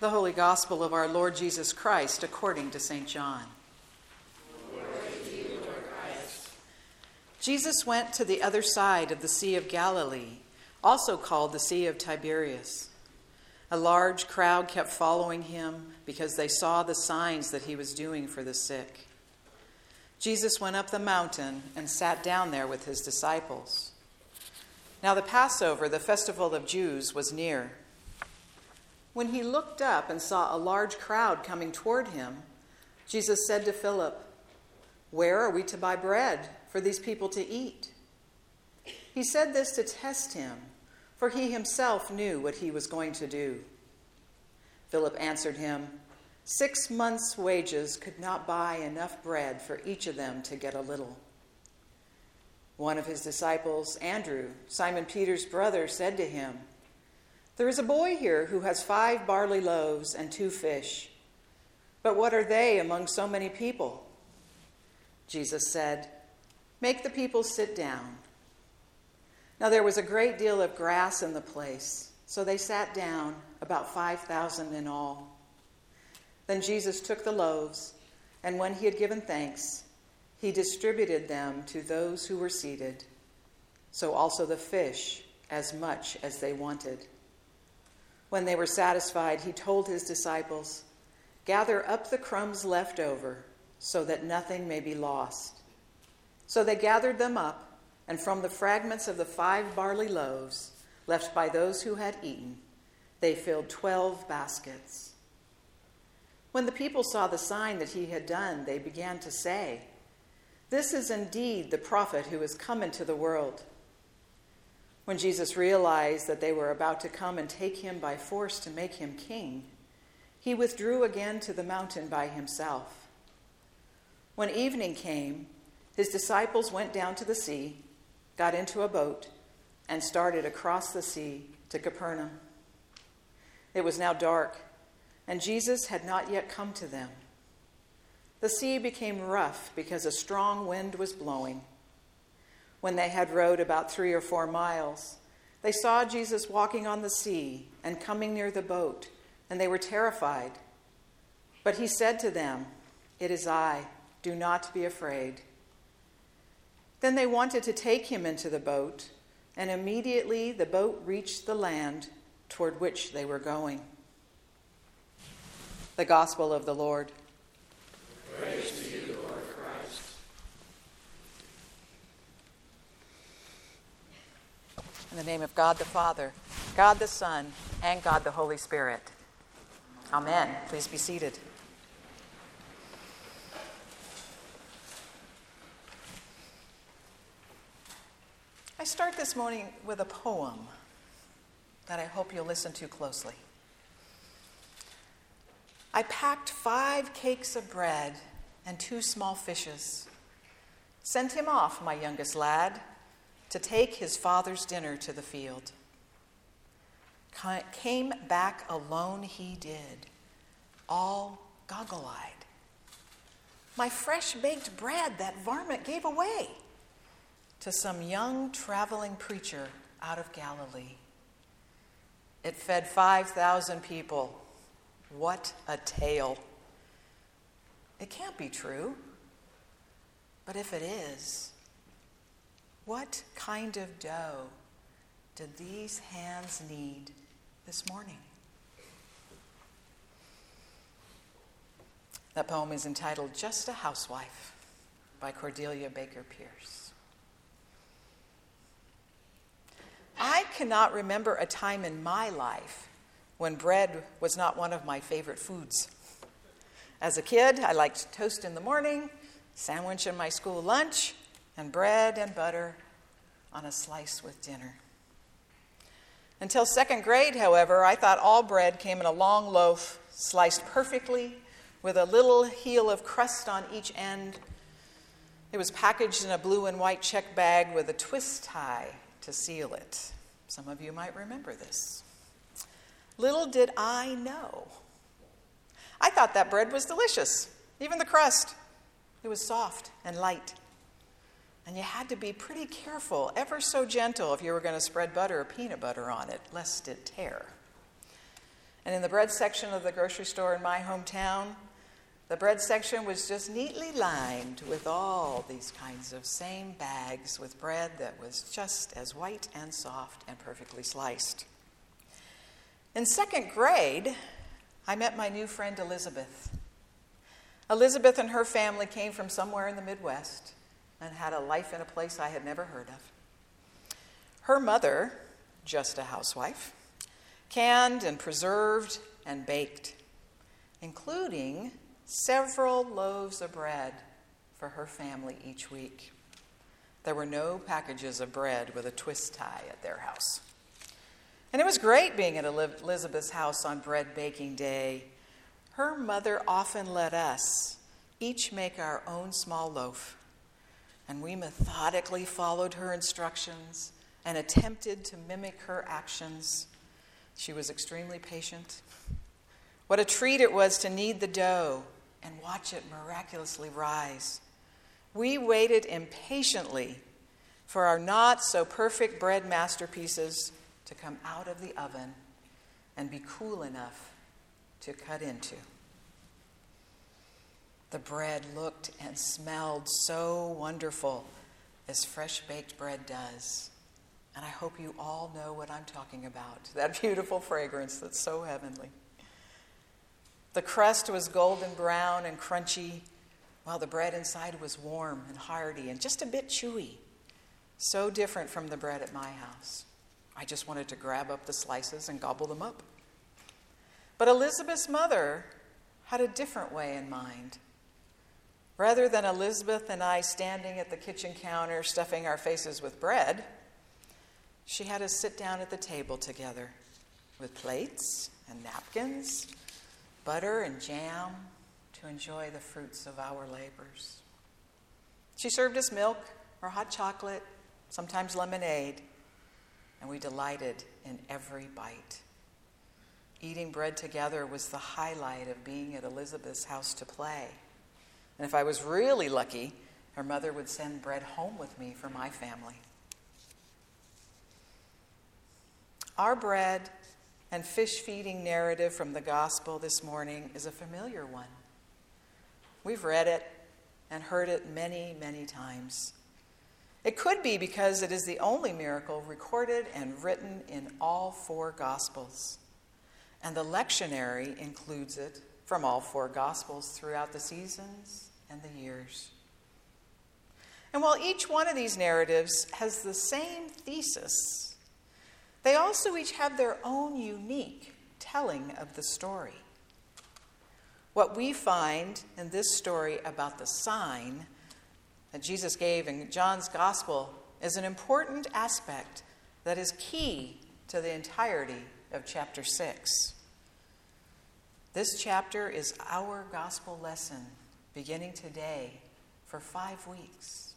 The Holy Gospel of our Lord Jesus Christ according to St. John. Glory to you, Lord Christ. Jesus went to the other side of the Sea of Galilee, also called the Sea of Tiberias. A large crowd kept following him because they saw the signs that he was doing for the sick. Jesus went up the mountain and sat down there with his disciples. Now the Passover, the festival of Jews, was near. When he looked up and saw a large crowd coming toward him, Jesus said to Philip, "Where are we to buy bread for these people to eat?" He said this to test him, for he himself knew what he was going to do. Philip answered him, 6 months' wages could not buy enough bread for each of them to get a little. One of his disciples, Andrew, Simon Peter's brother, said to him, "There is a boy here who has 5 barley loaves and 2 fish. But what are they among so many people?" Jesus said, "Make the people sit down." Now there was a great deal of grass in the place, so they sat down, about 5,000 in all. Then Jesus took the loaves, and when he had given thanks, he distributed them to those who were seated, so also the fish, as much as they wanted. When they were satisfied, he told his disciples, "Gather up the crumbs left over, so that nothing may be lost." So they gathered them up, and from the fragments of the 5 barley loaves left by those who had eaten, they filled 12 baskets. When the people saw the sign that he had done, they began to say, "This is indeed the prophet who has come into the world." When Jesus realized that they were about to come and take him by force to make him king, he withdrew again to the mountain by himself. When evening came, his disciples went down to the sea, got into a boat, and started across the sea to Capernaum. It was now dark, and Jesus had not yet come to them. The sea became rough because a strong wind was blowing. When they had rowed about 3 or 4 miles, they saw Jesus walking on the sea and coming near the boat, and they were terrified. But he said to them, "It is I, do not be afraid." Then they wanted to take him into the boat, and immediately the boat reached the land toward which they were going. The Gospel of the Lord. Praise to you, Lord Christ. In the name of God the Father, God the Son, and God the Holy Spirit. Amen. Please be seated. I start this morning with a poem that I hope you'll listen to closely. I packed 5 cakes of bread and 2 small fishes, sent him off, my youngest lad, to take his father's dinner to the field. Came back alone he did, all goggle-eyed. My fresh-baked bread that varmint gave away to some young traveling preacher out of Galilee. It fed 5,000 people. What a tale. It can't be true. But if it is, what kind of dough did these hands need this morning? That poem is entitled "Just a Housewife" by Cordelia Baker Pierce. I cannot remember a time in my life when bread was not one of my favorite foods. As a kid, I liked toast in the morning, sandwich in my school lunch, and bread and butter on a slice with dinner. Until 2nd grade, however, I thought all bread came in a long loaf, sliced perfectly, with a little heel of crust on each end. It was packaged in a blue and white check bag with a twist tie to seal it. Some of you might remember this. Little did I know. I thought that bread was delicious, even the crust. It was soft and light. And you had to be pretty careful, ever so gentle, if you were going to spread butter or peanut butter on it, lest it tear. And in the bread section of the grocery store in my hometown, the bread section was just neatly lined with all these kinds of same bags with bread that was just as white and soft and perfectly sliced. In second grade, I met my new friend Elizabeth. Elizabeth and her family came from somewhere in the Midwest and had a life in a place I had never heard of. Her mother, just a housewife, canned and preserved and baked, including several loaves of bread for her family each week. There were no packages of bread with a twist tie at their house. And it was great being at Elizabeth's house on bread baking day. Her mother often let us each make our own small loaf, and we methodically followed her instructions and attempted to mimic her actions. She was extremely patient. What a treat it was to knead the dough and watch it miraculously rise. We waited impatiently for our not-so-perfect bread masterpieces to come out of the oven and be cool enough to cut into. The bread looked and smelled so wonderful, as fresh baked bread does. And I hope you all know what I'm talking about, that beautiful fragrance that's so heavenly. The crust was golden brown and crunchy, while the bread inside was warm and hearty and just a bit chewy. So different from the bread at my house. I just wanted to grab up the slices and gobble them up. But Elizabeth's mother had a different way in mind. Rather than Elizabeth and I standing at the kitchen counter stuffing our faces with bread, she had us sit down at the table together with plates and napkins, butter and jam to enjoy the fruits of our labors. She served us milk or hot chocolate, sometimes lemonade, and we delighted in every bite. Eating bread together was the highlight of being at Elizabeth's house to play. And if I was really lucky, her mother would send bread home with me for my family. Our bread and fish feeding narrative from the gospel this morning is a familiar one. We've read it and heard it many, many times. It could be because it is the only miracle recorded and written in all four Gospels. And the lectionary includes it from all four Gospels throughout the seasons and the years. And while each one of these narratives has the same thesis, they also each have their own unique telling of the story. What we find in this story about the sign that Jesus gave in John's Gospel is an important aspect that is key to the entirety of chapter 6. This chapter is our gospel lesson beginning today for 5 weeks.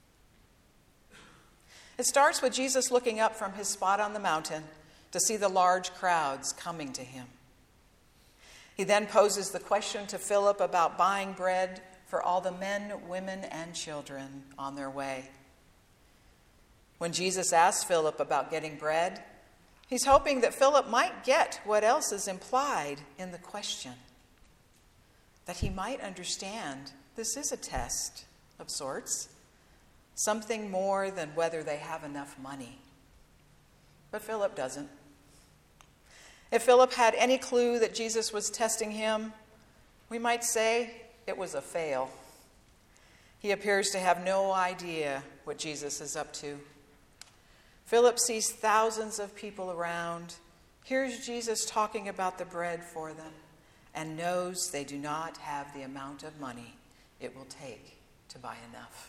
It starts with Jesus looking up from his spot on the mountain to see the large crowds coming to him. He then poses the question to Philip about buying bread for all the men, women, and children on their way. When Jesus asks Philip about getting bread, he's hoping that Philip might get what else is implied in the question, that he might understand this is a test of sorts, something more than whether they have enough money. But Philip doesn't. If Philip had any clue that Jesus was testing him, we might say it was a fail. He appears to have no idea what Jesus is up to. Philip sees thousands of people around, hears Jesus talking about the bread for them, and knows they do not have the amount of money it will take to buy enough.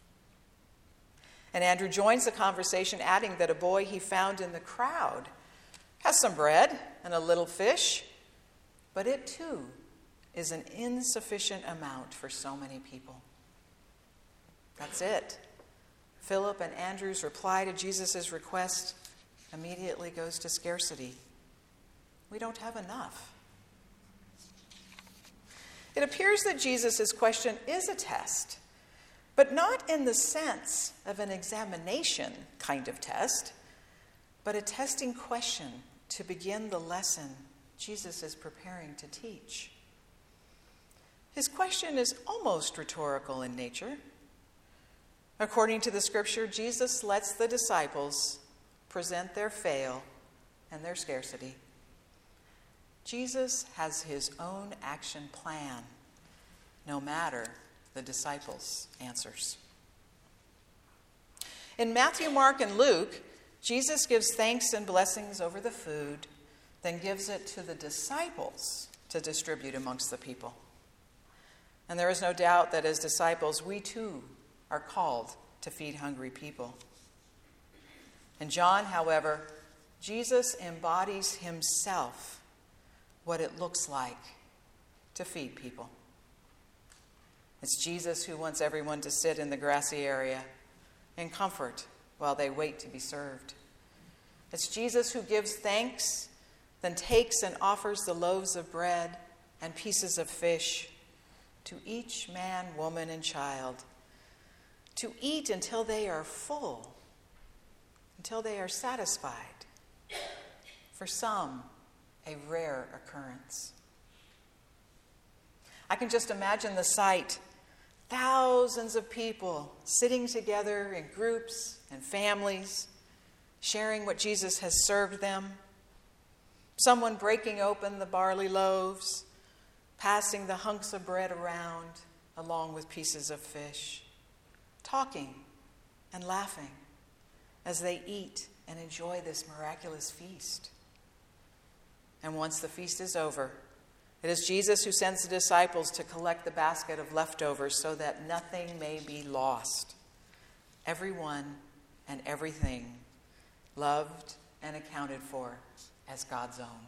And Andrew joins the conversation, adding that a boy he found in the crowd has some bread and a little fish, but it too is an insufficient amount for so many people. That's it. Philip and Andrew's reply to Jesus' request immediately goes to scarcity. We don't have enough. It appears that Jesus' question is a test, but not in the sense of an examination kind of test, but a testing question to begin the lesson Jesus is preparing to teach. His question is almost rhetorical in nature. According to the scripture, Jesus lets the disciples present their fail and their scarcity. Jesus has his own action plan, no matter the disciples' answers. In Matthew, Mark, and Luke, Jesus gives thanks and blessings over the food, then gives it to the disciples to distribute amongst the people. And there is no doubt that as disciples, we too are called to feed hungry people. In John, however, Jesus embodies himself what it looks like to feed people. It's Jesus who wants everyone to sit in the grassy area in comfort while they wait to be served. It's Jesus who gives thanks, then takes and offers the loaves of bread and pieces of fish to each man, woman, and child, to eat until they are full, until they are satisfied. For some, a rare occurrence. I can just imagine the sight. Thousands of people sitting together in groups and families, sharing what Jesus has served them. Someone breaking open the barley loaves, passing the hunks of bread around along with pieces of fish, talking and laughing as they eat and enjoy this miraculous feast. And once the feast is over, it is Jesus who sends the disciples to collect the basket of leftovers so that nothing may be lost. Everyone and everything loved and accounted for as God's own.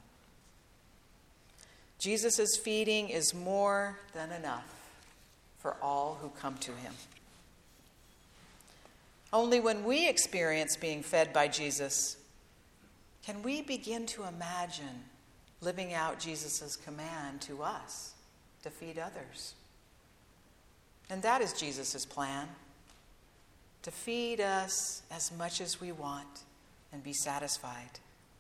Jesus' feeding is more than enough for all who come to him. Only when we experience being fed by Jesus can we begin to imagine living out Jesus' command to us to feed others. And that is Jesus' plan, to feed us as much as we want and be satisfied.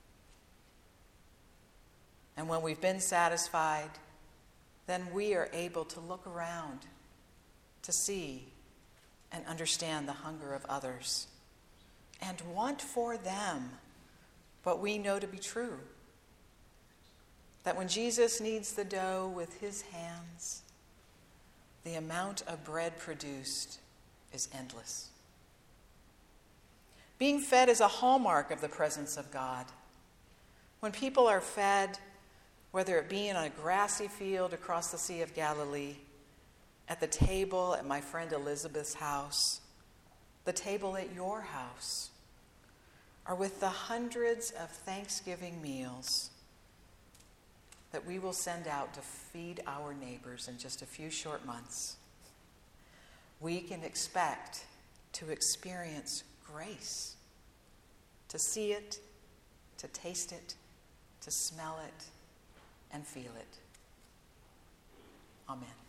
And when we've been satisfied, then we are able to look around to see and understand the hunger of others and want for them what we know to be true. That when Jesus kneads the dough with his hands, the amount of bread produced is endless. Being fed is a hallmark of the presence of God. When people are fed, whether it be in a grassy field across the Sea of Galilee, at the table at my friend Elizabeth's house, the table at your house, or with the hundreds of Thanksgiving meals that we will send out to feed our neighbors in just a few short months, we can expect to experience grace, to see it, to taste it, to smell it, and feel it. Amen.